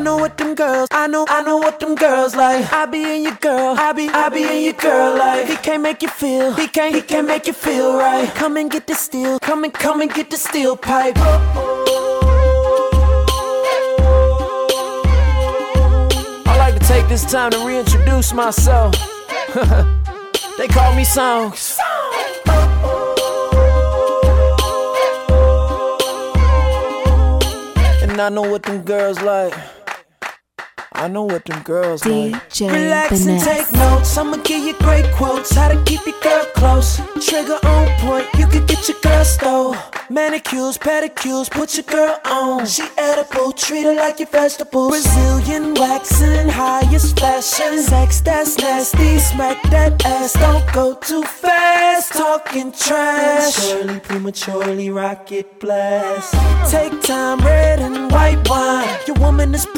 know what them girls, I know what them girls like. I be in your girl, I be in your girl like. He can't make you feel, he can't make you feel right. Come and get the steel, come and get the steel pipe. I like to take this time to reintroduce myself. They call me Songs. And I know what them girls like. I know what them girls like. Relax and take notes. I'ma give you great quotes. How to keep your girl close. Trigger on point. You can get your girl stole. Manicures, pedicures, put your girl on. She edible, treat her like your vegetables. Brazilian waxing, highest fashion. Sex that's nasty, smack that ass. Don't go too fast, talking trash. Prematurely rocket blast. Take time, red and white wine. Your woman is